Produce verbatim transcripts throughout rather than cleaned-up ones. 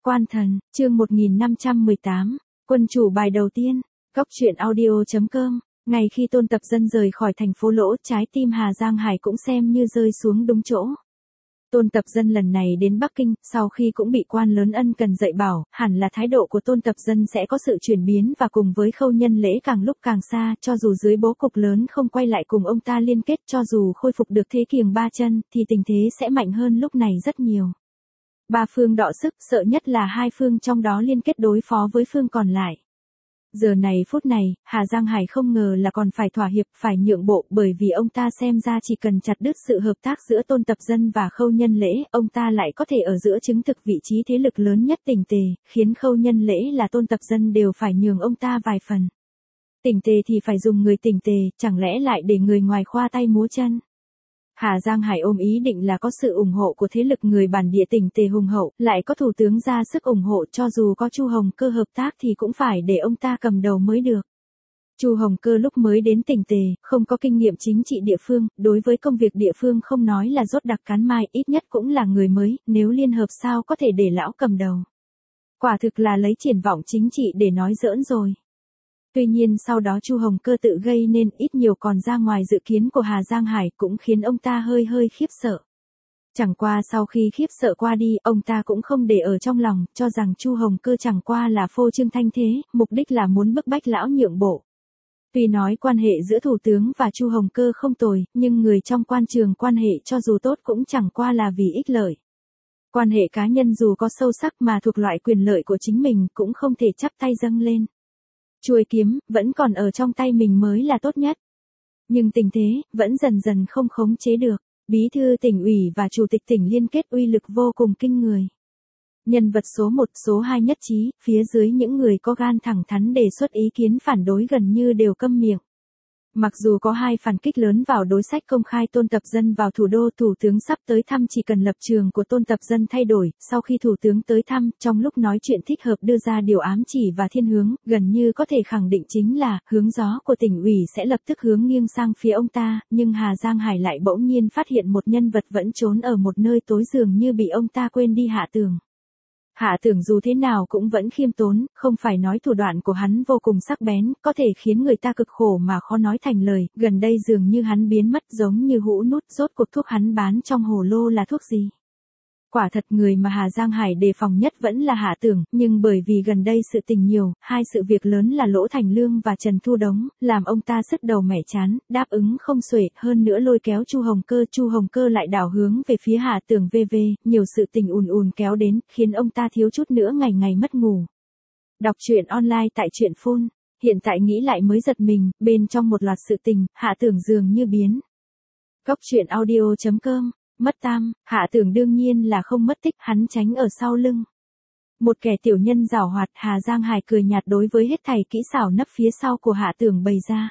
Quan thần, chương một nghìn năm trăm mười tám, quân chủ bài đầu tiên, góc truyện audio.com, ngày khi Tôn Tập Dân rời khỏi thành phố Lỗ, trái tim Hà Giang Hải cũng xem như rơi xuống đúng chỗ. Tôn Tập Dân lần này đến Bắc Kinh, sau khi cũng bị quan lớn ân cần dạy bảo, hẳn là thái độ của Tôn Tập Dân sẽ có sự chuyển biến và cùng với Khâu Nhân Lễ càng lúc càng xa, cho dù dưới bố cục lớn không quay lại cùng ông ta liên kết, cho dù khôi phục được thế kiềng ba chân, thì tình thế sẽ mạnh hơn lúc này rất nhiều. Ba phương đọ sức, sợ nhất là hai phương trong đó liên kết đối phó với phương còn lại. Giờ này phút này, Hà Giang Hải không ngờ là còn phải thỏa hiệp, phải nhượng bộ, bởi vì ông ta xem ra chỉ cần chặt đứt sự hợp tác giữa Tôn Tập Dân và Khâu Nhân Lễ, ông ta lại có thể ở giữa chứng thực vị trí thế lực lớn nhất Tỉnh Tề, khiến Khâu Nhân Lễ là Tôn Tập Dân đều phải nhường ông ta vài phần. Tỉnh Tề thì phải dùng người Tỉnh Tề, chẳng lẽ lại để người ngoài khoa tay múa chân. Hà Giang Hải ôm ý định là có sự ủng hộ của thế lực người bản địa Tỉnh Tề hùng hậu, lại có thủ tướng ra sức ủng hộ, cho dù có Chu Hồng Cơ hợp tác thì cũng phải để ông ta cầm đầu mới được. Chu Hồng Cơ lúc mới đến Tỉnh Tề, không có kinh nghiệm chính trị địa phương, đối với công việc địa phương không nói là rốt đặc cán mai, ít nhất cũng là người mới, nếu liên hợp sao có thể để lão cầm đầu. Quả thực là lấy triển vọng chính trị để nói giỡn rồi. Tuy nhiên sau đó Chu Hồng Cơ tự gây nên ít nhiều còn ra ngoài dự kiến của Hà Giang Hải, cũng khiến ông ta hơi hơi khiếp sợ. Chẳng qua sau khi khiếp sợ qua đi, ông ta cũng không để ở trong lòng, cho rằng Chu Hồng Cơ chẳng qua là phô trương thanh thế, mục đích là muốn bức bách lão nhượng bộ. Tuy nói quan hệ giữa thủ tướng và Chu Hồng Cơ không tồi, nhưng người trong quan trường quan hệ cho dù tốt cũng chẳng qua là vì ích lợi. Quan hệ cá nhân dù có sâu sắc mà thuộc loại quyền lợi của chính mình cũng không thể chắp tay dâng lên. Chuôi kiếm, vẫn còn ở trong tay mình mới là tốt nhất. Nhưng tình thế, vẫn dần dần không khống chế được. Bí thư tỉnh ủy và chủ tịch tỉnh liên kết uy lực vô cùng kinh người. Nhân vật số một, số hai nhất trí, phía dưới những người có gan thẳng thắn đề xuất ý kiến phản đối gần như đều câm miệng. Mặc dù có hai phản kích lớn vào đối sách công khai Tôn Tập Dân vào thủ đô, thủ tướng sắp tới thăm chỉ cần lập trường của Tôn Tập Dân thay đổi, sau khi thủ tướng tới thăm, trong lúc nói chuyện thích hợp đưa ra điều ám chỉ và thiên hướng, gần như có thể khẳng định chính là, hướng gió của tỉnh ủy sẽ lập tức hướng nghiêng sang phía ông ta, nhưng Hà Giang Hải lại bỗng nhiên phát hiện một nhân vật vẫn trốn ở một nơi tối dường như bị ông ta quên đi Hạ Tường. Hạ Tường dù thế nào cũng vẫn khiêm tốn, không phải nói thủ đoạn của hắn vô cùng sắc bén, có thể khiến người ta cực khổ mà khó nói thành lời, gần đây dường như hắn biến mất giống như hũ nút, rốt cuộc thuốc hắn bán trong hồ lô là thuốc gì. Quả thật người mà Hà Giang Hải đề phòng nhất vẫn là Hạ Tường, nhưng bởi vì gần đây sự tình nhiều, hai sự việc lớn là Lỗ Thành Lương và Trần Thu Đống, làm ông ta sứt đầu mẻ chán, đáp ứng không xuể, hơn nữa lôi kéo Chu Hồng Cơ, Chu Hồng Cơ lại đảo hướng về phía Hạ Tường vê vê, nhiều sự tình ùn ùn kéo đến, khiến ông ta thiếu chút nữa ngày ngày mất ngủ. Đọc truyện online tại truyện phone, hiện tại nghĩ lại mới giật mình, bên trong một loạt sự tình, Hạ Tường dường như biến. Góc truyện audio.com. Mất tam, Hạ Tường đương nhiên là không mất tích, hắn tránh ở sau lưng. Một kẻ tiểu nhân giảo hoạt, Hà Giang Hải cười nhạt đối với hết thảy kỹ xảo nấp phía sau của Hạ Tường bày ra.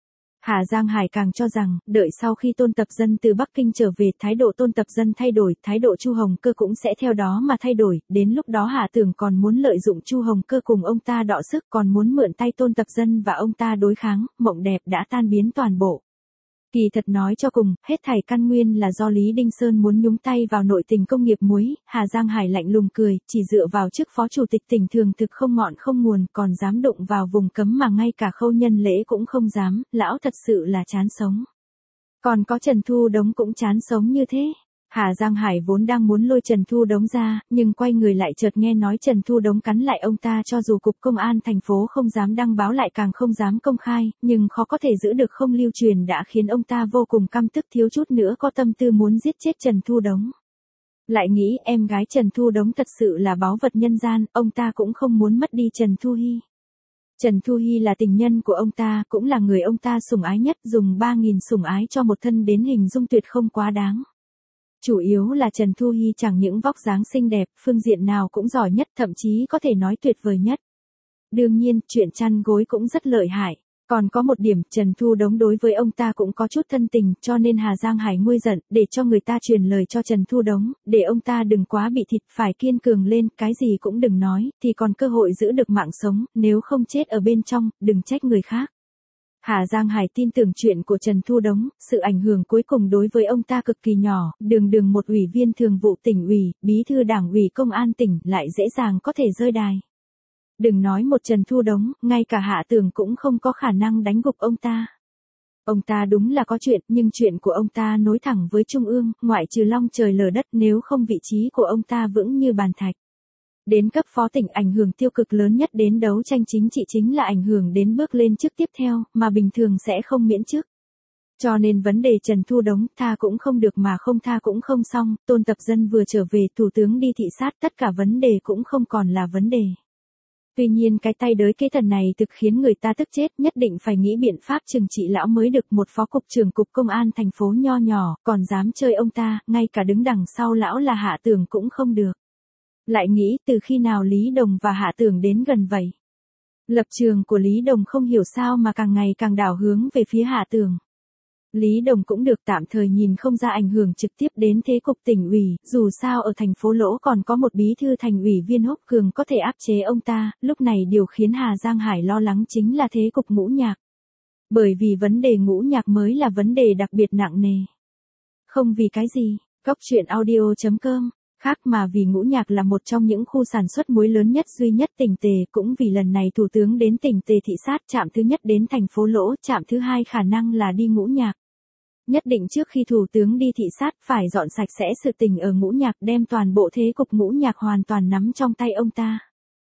Hà Giang Hải càng cho rằng, đợi sau khi Tôn Tập Dân từ Bắc Kinh trở về, thái độ Tôn Tập Dân thay đổi, thái độ Chu Hồng Cơ cũng sẽ theo đó mà thay đổi, đến lúc đó Hạ Tường còn muốn lợi dụng Chu Hồng Cơ cùng ông ta đọ sức, còn muốn mượn tay Tôn Tập Dân và ông ta đối kháng, mộng đẹp đã tan biến toàn bộ. Kỳ thật nói cho cùng, hết thảy căn nguyên là do Lý Đinh Sơn muốn nhúng tay vào nội tình công nghiệp muối, Hà Giang Hải lạnh lùng cười, chỉ dựa vào chức phó chủ tịch tỉnh thường thực không ngọn không nguồn, còn dám đụng vào vùng cấm mà ngay cả Khâu Nhân Lễ cũng không dám, lão thật sự là chán sống. Còn có Trần Thu Đống cũng chán sống như thế. Hà Giang Hải vốn đang muốn lôi Trần Thu Đống ra, nhưng quay người lại chợt nghe nói Trần Thu Đống cắn lại ông ta, cho dù cục công an thành phố không dám đăng báo lại càng không dám công khai, nhưng khó có thể giữ được không lưu truyền đã khiến ông ta vô cùng căm tức, thiếu chút nữa có tâm tư muốn giết chết Trần Thu Đống. Lại nghĩ em gái Trần Thu Đống thật sự là báu vật nhân gian, ông ta cũng không muốn mất đi Trần Thu Hy. Trần Thu Hy là tình nhân của ông ta, cũng là người ông ta sủng ái nhất, dùng ba nghìn sủng ái cho một thân đến hình dung tuyệt không quá đáng. Chủ yếu là Trần Thu Hy chẳng những vóc dáng xinh đẹp, phương diện nào cũng giỏi nhất, thậm chí có thể nói tuyệt vời nhất. Đương nhiên, chuyện chăn gối cũng rất lợi hại. Còn có một điểm, Trần Thu Đống đối với ông ta cũng có chút thân tình, cho nên Hà Giang Hải nguôi giận, để cho người ta truyền lời cho Trần Thu Đống, để ông ta đừng quá bị thịt, phải kiên cường lên, cái gì cũng đừng nói, thì còn cơ hội giữ được mạng sống, nếu không chết ở bên trong, đừng trách người khác. Hà Giang Hải tin tưởng chuyện của Trần Thu Đống, sự ảnh hưởng cuối cùng đối với ông ta cực kỳ nhỏ, đường đường một ủy viên thường vụ tỉnh ủy, bí thư đảng ủy công an tỉnh lại dễ dàng có thể rơi đài. Đừng nói một Trần Thu Đống, ngay cả Hạ Tường cũng không có khả năng đánh gục ông ta. Ông ta đúng là có chuyện, nhưng chuyện của ông ta nối thẳng với Trung ương, ngoại trừ long trời lở đất, nếu không vị trí của ông ta vững như bàn thạch. Đến cấp phó tỉnh, ảnh hưởng tiêu cực lớn nhất đến đấu tranh chính trị chính là ảnh hưởng đến bước lên chức tiếp theo, mà bình thường sẽ không miễn chức. Cho nên vấn đề Trần Thu Đống, tha cũng không được mà không tha cũng không xong, Tôn Tập Dân vừa trở về, Thủ tướng đi thị sát, tất cả vấn đề cũng không còn là vấn đề. Tuy nhiên cái tay đới kế thần này thực khiến người ta tức chết, nhất định phải nghĩ biện pháp trừng trị lão mới được. Một phó cục trưởng cục công an thành phố nho nhỏ, còn dám chơi ông ta, ngay cả đứng đằng sau lão là Hạ Tường cũng không được. Lại nghĩ từ khi nào Lý Đồng và Hạ Tường đến gần vậy. Lập trường của Lý Đồng không hiểu sao mà càng ngày càng đảo hướng về phía Hạ Tường. Lý Đồng cũng được, tạm thời nhìn không ra ảnh hưởng trực tiếp đến thế cục tỉnh ủy, dù sao ở thành phố Lỗ còn có một bí thư thành ủy Viên Húc Cường có thể áp chế ông ta, lúc này điều khiến Hà Giang Hải lo lắng chính là thế cục Ngũ Nhạc. Bởi vì vấn đề Ngũ Nhạc mới là vấn đề đặc biệt nặng nề. Không vì cái gì, Góc Truyện Audio chấm com, khác mà vì Ngũ Nhạc là một trong những khu sản xuất muối lớn nhất duy nhất tỉnh Tề, cũng vì lần này Thủ tướng đến tỉnh Tề thị sát, trạm thứ nhất đến thành phố Lỗ, trạm thứ hai khả năng là đi Ngũ Nhạc. Nhất định trước khi Thủ tướng đi thị sát phải dọn sạch sẽ sự tình ở Ngũ Nhạc, đem toàn bộ thế cục Ngũ Nhạc hoàn toàn nắm trong tay ông ta.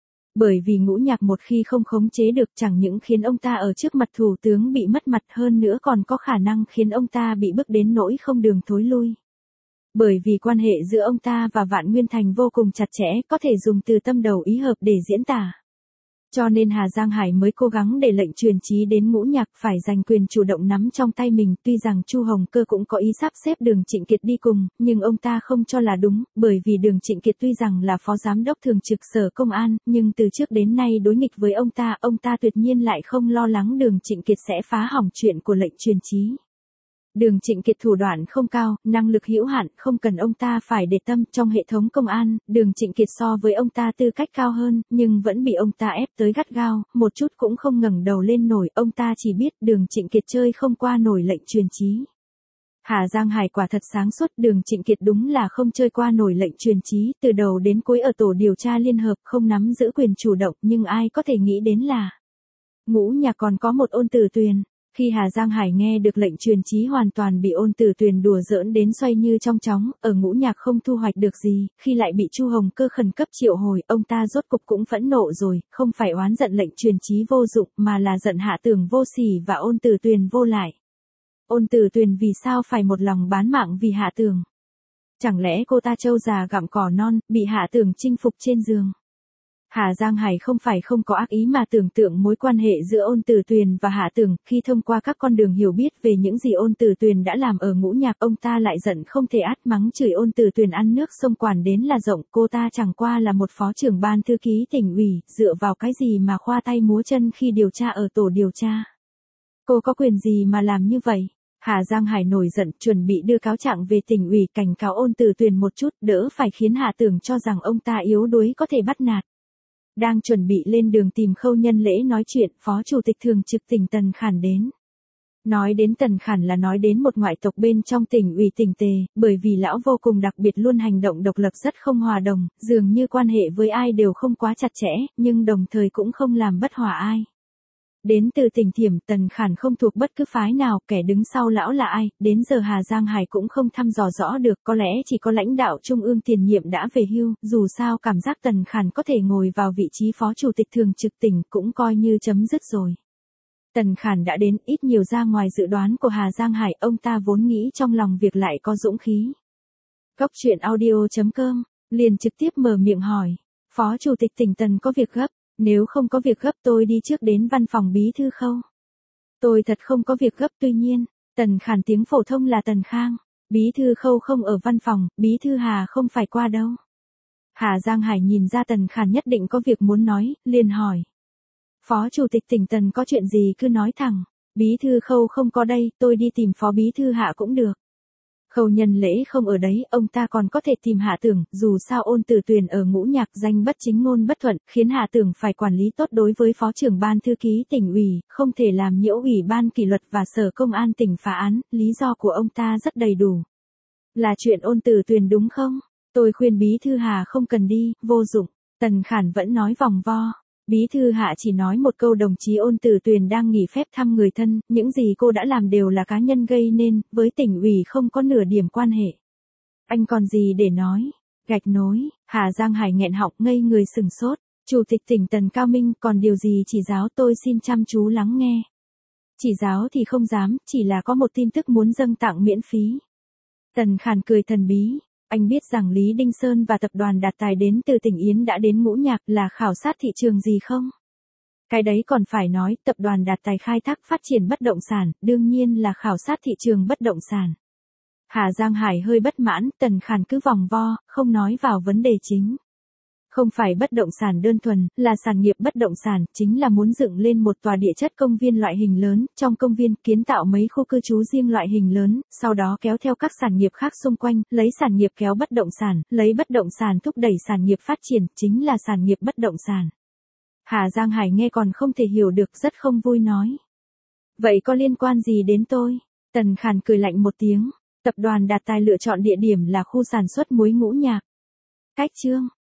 Bởi vì Ngũ Nhạc một khi không khống chế được chẳng những khiến ông ta ở trước mặt Thủ tướng bị mất mặt, hơn nữa còn có khả năng khiến ông ta bị bước đến nỗi không đường thối lui. Bởi vì quan hệ giữa ông ta và Vạn Nguyên Thành vô cùng chặt chẽ, có thể dùng từ tâm đầu ý hợp để diễn tả. Cho nên Hà Giang Hải mới cố gắng để lệnh truyền chí đến Ngũ Nhạc phải giành quyền chủ động nắm trong tay mình. Tuy rằng Chu Hồng Cơ cũng có ý sắp xếp Đường Trịnh Kiệt đi cùng, nhưng ông ta không cho là đúng, bởi vì Đường Trịnh Kiệt tuy rằng là phó giám đốc thường trực Sở Công an, nhưng từ trước đến nay đối nghịch với ông ta, ông ta tuyệt nhiên lại không lo lắng Đường Trịnh Kiệt sẽ phá hỏng chuyện của lệnh truyền chí. Đường Trịnh Kiệt thủ đoạn không cao, năng lực hữu hạn, không cần ông ta phải để tâm. Trong hệ thống công an, Đường Trịnh Kiệt so với ông ta tư cách cao hơn, nhưng vẫn bị ông ta ép tới gắt gao, một chút cũng không ngẩng đầu lên nổi. Ông ta chỉ biết Đường Trịnh Kiệt chơi không qua nổi lệnh truyền chí. Hà Giang Hải quả thật sáng suốt, Đường Trịnh Kiệt đúng là không chơi qua nổi lệnh truyền chí, từ đầu đến cuối ở tổ điều tra liên hợp không nắm giữ quyền chủ động, nhưng ai có thể nghĩ đến là Ngũ Nhạc còn có một Ôn Tử Tuyền. Khi Hà Giang Hải nghe được lệnh truyền chí hoàn toàn bị Ôn Tử Tuyền đùa giỡn đến xoay như trong chóng, ở Ngũ Nhạc không thu hoạch được gì, khi lại bị Chu Hồng Cơ khẩn cấp triệu hồi, ông ta rốt cục cũng phẫn nộ rồi, không phải oán giận lệnh truyền chí vô dụng, mà là giận Hạ Tường vô sỉ và Ôn Tử Tuyền vô lại. Ôn Tử Tuyền vì sao phải một lòng bán mạng vì Hạ Tường? Chẳng lẽ cô ta trâu già gặm cỏ non, bị Hạ Tường chinh phục trên giường? Hà Giang Hải không phải không có ác ý mà tưởng tượng mối quan hệ giữa Ôn Tử Tuyền và Hạ Tường, khi thông qua các con đường hiểu biết về những gì Ôn Tử Tuyền đã làm ở Ngũ Nhạc, ông ta lại giận không thể át, mắng chửi Ôn Tử Tuyền ăn nước sông quản đến là rộng, cô ta chẳng qua là một phó trưởng ban thư ký tỉnh ủy, dựa vào cái gì mà khoa tay múa chân khi điều tra ở tổ điều tra? Cô có quyền gì mà làm như vậy? Hà Giang Hải nổi giận, chuẩn bị đưa cáo trạng về tỉnh ủy cảnh cáo Ôn Tử Tuyền một chút, đỡ phải khiến Hạ Tường cho rằng ông ta yếu đuối có thể bắt nạt. Đang chuẩn bị lên đường tìm Khâu Nhân Lễ nói chuyện, Phó Chủ tịch Thường trực tỉnh Tần Khản đến. Nói đến Tần Khản là nói đến một ngoại tộc bên trong tỉnh ủy tỉnh Tề, bởi vì lão vô cùng đặc biệt, luôn hành động độc lập, rất không hòa đồng, dường như quan hệ với ai đều không quá chặt chẽ, nhưng đồng thời cũng không làm bất hòa ai. Đến từ tỉnh Thiểm, Tần Khản không thuộc bất cứ phái nào, kẻ đứng sau lão là ai, đến giờ Hà Giang Hải cũng không thăm dò rõ được, có lẽ chỉ có lãnh đạo trung ương tiền nhiệm đã về hưu, dù sao cảm giác Tần Khản có thể ngồi vào vị trí phó chủ tịch thường trực tỉnh cũng coi như chấm dứt rồi. Tần Khản đã đến, ít nhiều ra ngoài dự đoán của Hà Giang Hải, ông ta vốn nghĩ trong lòng việc lại có dũng khí. Góc Truyện Audio chấm com, liền trực tiếp mở miệng hỏi, Phó Chủ tịch tỉnh Tần có việc gấp? Nếu không có việc gấp tôi đi trước đến văn phòng bí thư Khâu. Tôi thật không có việc gấp, tuy nhiên, Tần Khản tiếng phổ thông là Tần Khang, bí thư Khâu không ở văn phòng, bí thư Hà không phải qua đâu. Hà Giang Hải nhìn ra Tần Khản nhất định có việc muốn nói, liền hỏi. Phó Chủ tịch tỉnh Tần có chuyện gì cứ nói thẳng, bí thư Khâu không có đây, tôi đi tìm phó bí thư Hạ cũng được. Khâu Nhân Lễ không ở đấy, ông ta còn có thể tìm Hạ Tưởng, dù sao Ôn Tử Tuyền ở Ngũ Nhạc danh bất chính ngôn bất thuận, khiến Hạ Tưởng phải quản lý tốt đối với phó trưởng ban thư ký tỉnh ủy, không thể làm nhiễu ủy ban kỷ luật và sở công an tỉnh phá án, lý do của ông ta rất đầy đủ. Là chuyện Ôn Tử Tuyền đúng không? Tôi khuyên Bí thư Hà không cần đi, vô dụng. Tần Khản vẫn nói vòng vo. Bí thư Hạ chỉ nói một câu đồng chí Ôn Tử Tuyền đang nghỉ phép thăm người thân, những gì cô đã làm đều là cá nhân gây nên, với tỉnh ủy không có nửa điểm quan hệ. Anh còn gì để nói? Gạch nối, Hà Giang Hải nghẹn họng ngây người sừng sốt. Chủ tịch tỉnh Tần Cao Minh còn điều gì chỉ giáo, tôi xin chăm chú lắng nghe. Chỉ giáo thì không dám, chỉ là có một tin tức muốn dâng tặng miễn phí. Tần Khản cười thần bí. Anh biết rằng Lý Đinh Sơn và tập đoàn Đạt Tài đến từ tỉnh Yến đã đến Ngũ Nhạc là khảo sát thị trường gì không? Cái đấy còn phải nói, tập đoàn Đạt Tài khai thác phát triển bất động sản, đương nhiên là khảo sát thị trường bất động sản. Hà Giang Hải hơi bất mãn, Tần Khản cứ vòng vo, không nói vào vấn đề chính. Không phải bất động sản đơn thuần, là sản nghiệp bất động sản, chính là muốn dựng lên một tòa địa chất công viên loại hình lớn, trong công viên kiến tạo mấy khu cư trú riêng loại hình lớn, sau đó kéo theo các sản nghiệp khác xung quanh, lấy sản nghiệp kéo bất động sản, lấy bất động sản thúc đẩy sản nghiệp phát triển, chính là sản nghiệp bất động sản. Hà Giang Hải nghe còn không thể hiểu được, rất không vui nói. Vậy có liên quan gì đến tôi? Tần Khản cười lạnh một tiếng. Tập đoàn Đạt Tài lựa chọn địa điểm là khu sản xuất muối Ngũ Nhạc. Cách chương